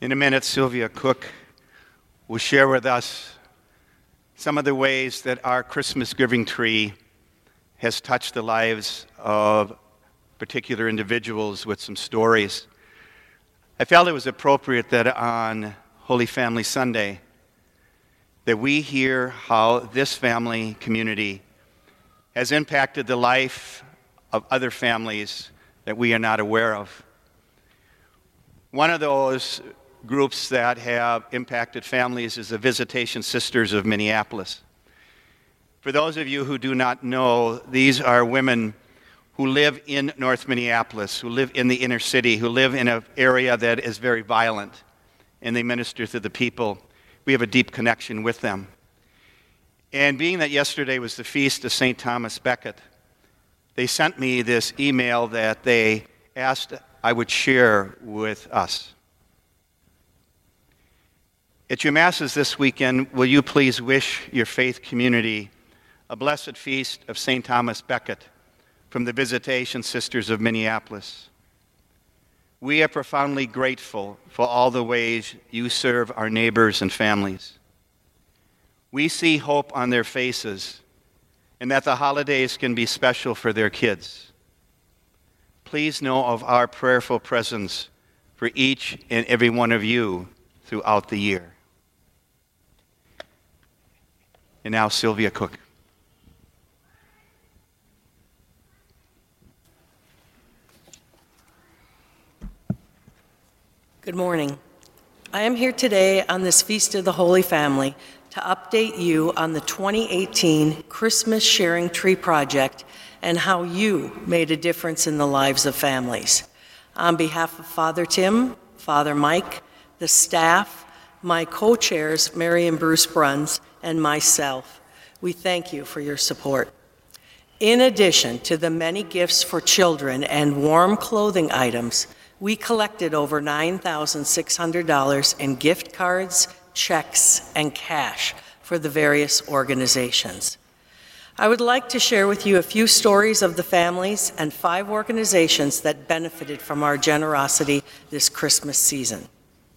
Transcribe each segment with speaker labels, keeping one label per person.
Speaker 1: In a minute, Sylvia Cook will share with us some of the ways that our Christmas giving tree has touched the lives of particular individuals with some stories. I felt it was appropriate that on Holy Family Sunday that we hear how this family community has impacted the life of other families that we are not aware of. One of those groups that have impacted families is the Visitation Sisters of Minneapolis. For those of you who do not know, these are women who live in North Minneapolis, who live in the inner city, who live in an area that is very violent, and they minister to the people. We have a deep connection with them. And being that yesterday was the feast of St. Thomas Becket, they sent me this email that they asked I would share with us. At your Masses this weekend, will you please wish your faith community a blessed feast of St. Thomas Becket from the Visitation Sisters of Minneapolis. We are profoundly grateful for all the ways you serve our neighbors and families. We see hope on their faces and that the holidays can be special for their kids. Please know of our prayerful presence for each and every one of you throughout the year. And now Sylvia Cook.
Speaker 2: Good morning. I am here today on this Feast of the Holy Family to update you on the 2018 Christmas Sharing Tree Project and how you made a difference in the lives of families. On behalf of Father Tim, Father Mike, the staff, my co-chairs, Mary and Bruce Bruns, and myself, we thank you for your support. In addition to the many gifts for children and warm clothing items, we collected over $9,600 in gift cards, checks, and cash for the various organizations. I would like to share with you a few stories of the families and 5 organizations that benefited from our generosity this Christmas season.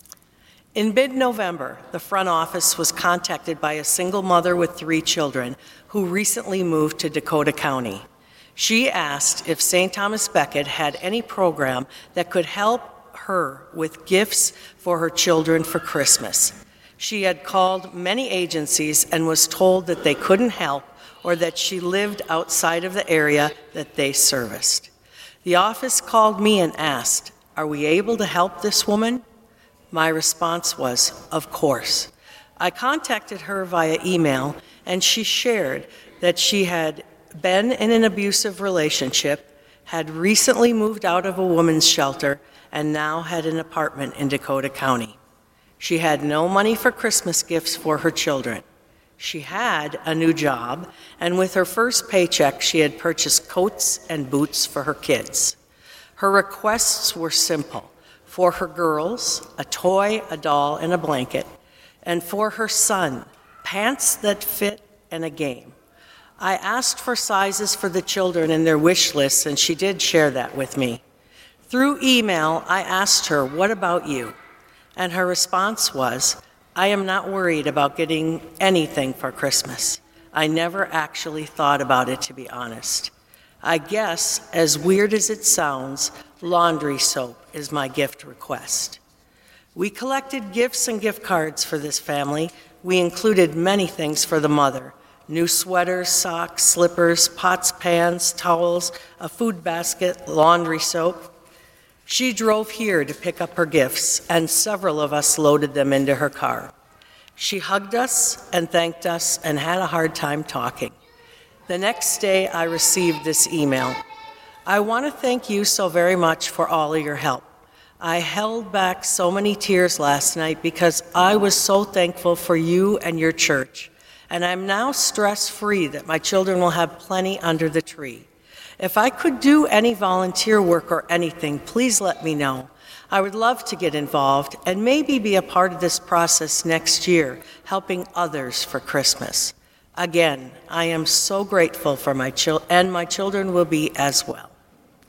Speaker 2: In mid-November, the front office was contacted by a single mother with 3 children who recently moved to Dakota County. She asked if St. Thomas Becket had any program that could help her with gifts for her children for Christmas. She had called many agencies and was told that they couldn't help or that she lived outside of the area that they serviced. The office called me and asked, "Are we able to help this woman?" My response was, "Of course." I contacted her via email, and she shared that she had been in an abusive relationship, had recently moved out of a women's shelter, and now had an apartment in Dakota County. She had no money for Christmas gifts for her children. She had a new job, and with her first paycheck, she had purchased coats and boots for her kids. Her requests were simple. For her girls, a toy, a doll, and a blanket, and for her son, pants that fit and a game. I asked for sizes for the children and their wish lists, and she did share that with me. Through email, I asked her, "What about you?" And her response was, "I am not worried about getting anything for Christmas. I never actually thought about it, to be honest. I guess, as weird as it sounds, laundry soap is my gift request." We collected gifts and gift cards for this family. We included many things for the mother: new sweaters, socks, slippers, pots, pans, towels, a food basket, laundry soap. She drove here to pick up her gifts, and several of us loaded them into her car. She hugged us and thanked us and had a hard time talking. The next day, I received this email. "I want to thank you so very much for all of your help. I held back so many tears last night because I was so thankful for you and your church, and I'm now stress-free that my children will have plenty under the tree. If I could do any volunteer work or anything, please let me know. I would love to get involved and maybe be a part of this process next year, helping others for Christmas. Again, I am so grateful for my children, and my children will be as well."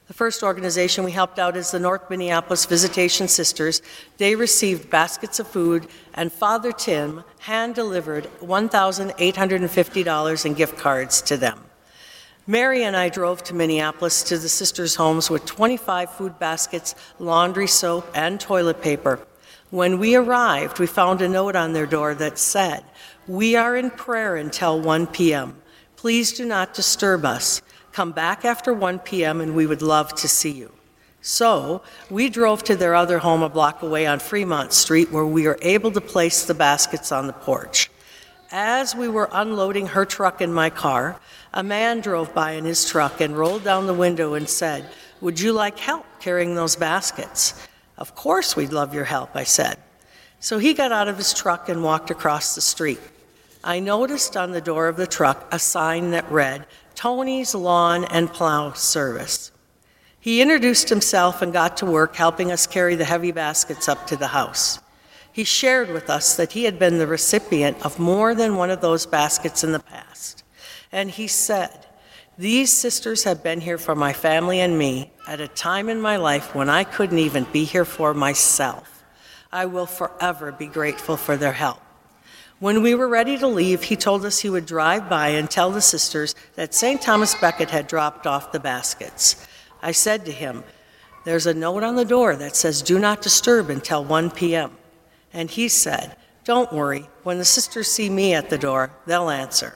Speaker 2: The first organization we helped out is the North Minneapolis Visitation Sisters. They received baskets of food, and Father Tim hand-delivered $1,850 in gift cards to them. Mary and I drove to Minneapolis to the sisters' homes with 25 food baskets, laundry soap, and toilet paper. When we arrived, we found a note on their door that said, "We are in prayer until 1 p.m. Please do not disturb us. Come back after 1 p.m. and we would love to see you." So we drove to their other home a block away on Fremont Street, where we were able to place the baskets on the porch. As we were unloading her truck in my car, a man drove by in his truck and rolled down the window and said, "Would you like help carrying those baskets?" "Of course we'd love your help," I said. So he got out of his truck and walked across the street. I noticed on the door of the truck a sign that read, "Tony's Lawn and Plow Service." He introduced himself and got to work helping us carry the heavy baskets up to the house. He shared with us that he had been the recipient of more than one of those baskets in the past. And he said, "These sisters have been here for my family and me at a time in my life when I couldn't even be here for myself. I will forever be grateful for their help." When we were ready to leave, he told us he would drive by and tell the sisters that St. Thomas Becket had dropped off the baskets. I said to him, "There's a note on the door that says, 'Do not disturb until 1 p.m.' And he said, 'Don't worry, when the sisters see me at the door, they'll answer.'"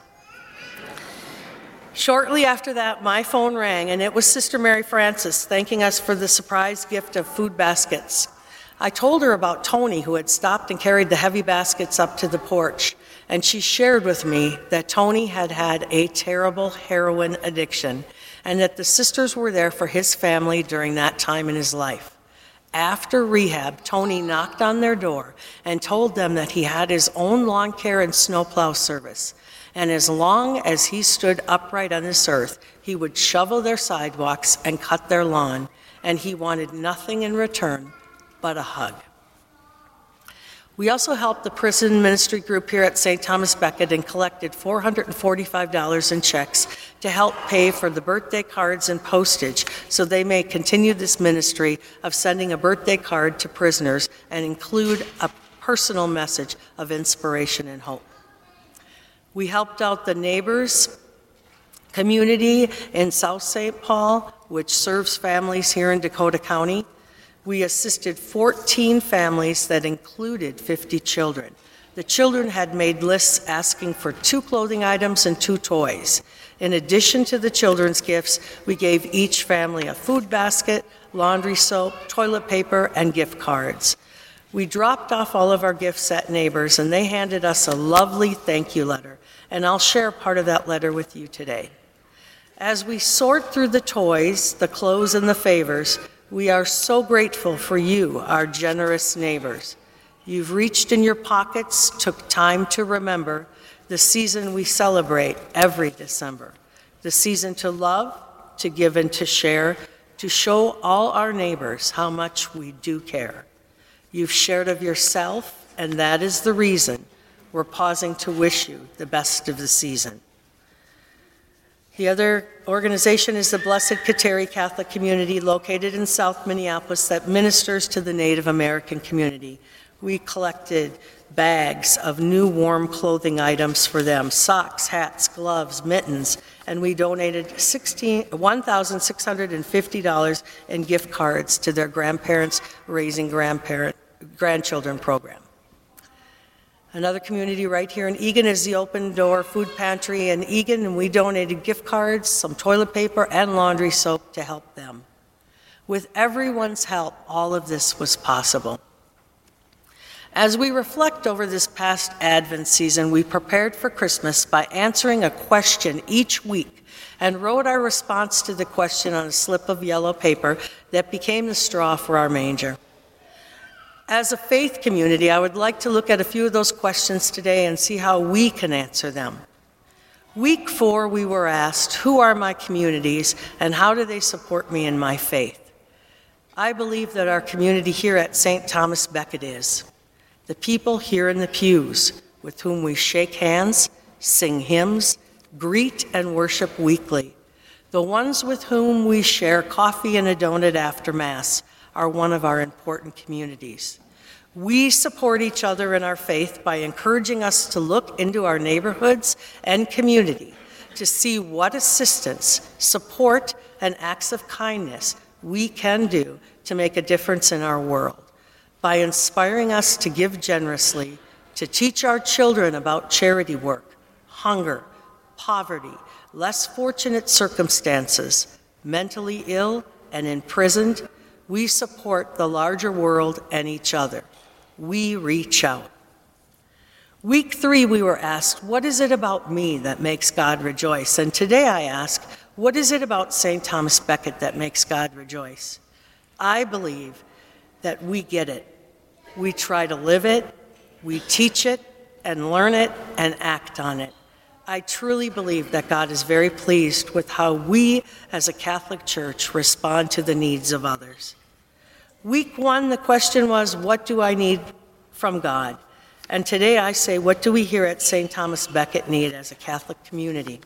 Speaker 2: Shortly after that, my phone rang, and it was Sister Mary Francis thanking us for the surprise gift of food baskets. I told her about Tony, who had stopped and carried the heavy baskets up to the porch, and she shared with me that Tony had had a terrible heroin addiction, and that the sisters were there for his family during that time in his life. After rehab, Tony knocked on their door and told them that he had his own lawn care and snowplow service, and as long as he stood upright on this earth, he would shovel their sidewalks and cut their lawn, and he wanted nothing in return but a hug. We also helped the prison ministry group here at St. Thomas Becket and collected $445 in checks to help pay for the birthday cards and postage so they may continue this ministry of sending a birthday card to prisoners and include a personal message of inspiration and hope. We helped out the Neighbors community in South St. Paul, which serves families here in Dakota County. We assisted 14 families that included 50 children. The children had made lists asking for 2 clothing items and 2 toys. In addition to the children's gifts, we gave each family a food basket, laundry soap, toilet paper, and gift cards. We dropped off all of our gifts at Neighbors, and they handed us a lovely thank you letter, and I'll share part of that letter with you today. As we sort through the toys, the clothes, and the favors, we are so grateful for you, our generous neighbors. You've reached in your pockets, took time to remember the season we celebrate every December, the season to love, to give, and to share, to show all our neighbors how much we do care. You've shared of yourself, and that is the reason we're pausing to wish you the best of the season. The other organization is the Blessed Kateri Catholic Community, located in South Minneapolis, that ministers to the Native American community. We collected bags of new warm clothing items for them, socks, hats, gloves, mittens, and we donated $1,650 in gift cards to their Grandparents Raising Grandchildren program. Another community right here in Eagan is the Open Door Food Pantry in Eagan, and we donated gift cards, some toilet paper, and laundry soap to help them. With everyone's help, all of this was possible. As we reflect over this past Advent season, we prepared for Christmas by answering a question each week and wrote our response to the question on a slip of yellow paper that became the straw for our manger. As a faith community, I would like to look at a few of those questions today and see how we can answer them. Week 4, we were asked, who are my communities and how do they support me in my faith? I believe that our community here at St. Thomas Becket is the people here in the pews with whom we shake hands, sing hymns, greet and worship weekly, The ones with whom we share coffee and a donut after Mass are one of our important communities. We support each other in our faith by encouraging us to look into our neighborhoods and community to see what assistance, support, and acts of kindness we can do to make a difference in our world, by inspiring us to give generously, to teach our children about charity work, hunger, poverty, less fortunate circumstances, mentally ill and imprisoned. We support the larger world and each other. We reach out. Week 3, we were asked, what is it about me that makes God rejoice? And today I ask, what is it about St. Thomas Becket that makes God rejoice? I believe that we get it. We try to live it, we teach it, and learn it, and act on it. I truly believe that God is very pleased with how we, as a Catholic Church, respond to the needs of others. Week 1, the question was, what do I need from God? And today I say, what do we here at St. Thomas Becket need as a Catholic community?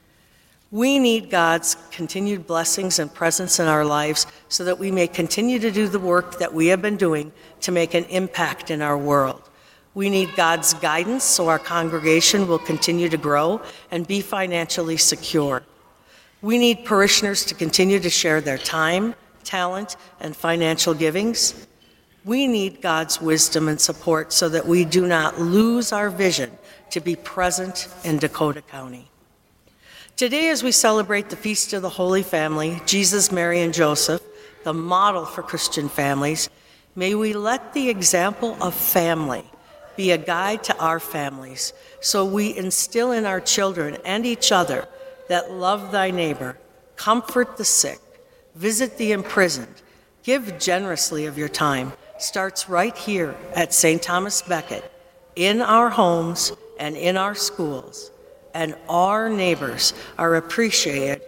Speaker 2: We need God's continued blessings and presence in our lives so that we may continue to do the work that we have been doing to make an impact in our world. We need God's guidance so our congregation will continue to grow and be financially secure. We need parishioners to continue to share their time, talent, and financial givings. We need God's wisdom and support so that we do not lose our vision to be present in Dakota County. Today, as we celebrate the Feast of the Holy Family, Jesus, Mary, and Joseph, the model for Christian families, may we let the example of family be a guide to our families, so we instill in our children and each other that love thy neighbor, comfort the sick, visit the imprisoned, give generously of your time, starts right here at St. Thomas Becket, in our homes and in our schools, and our neighbors are appreciate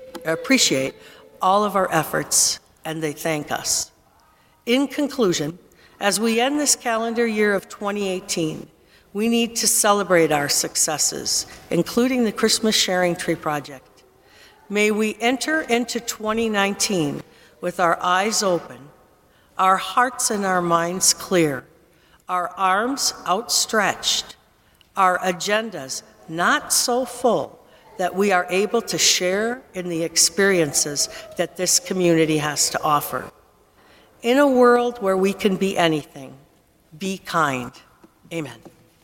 Speaker 2: all of our efforts, and they thank us. In conclusion, as we end this calendar year of 2018, we need to celebrate our successes, including the Christmas Sharing Tree Project. May we enter into 2019 with our eyes open, our hearts and our minds clear, our arms outstretched, our agendas not so full that we are able to share in the experiences that this community has to offer. In a world where we can be anything, be kind. Amen.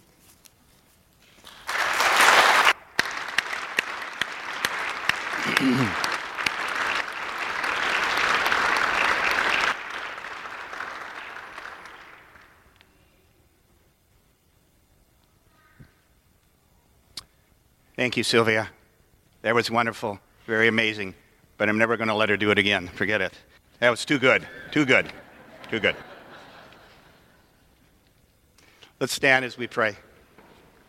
Speaker 1: Thank you, Sylvia. That was wonderful, very amazing, but I'm never going to let her do it again. Forget it. That was too good, too good, too good. Let's stand as we pray.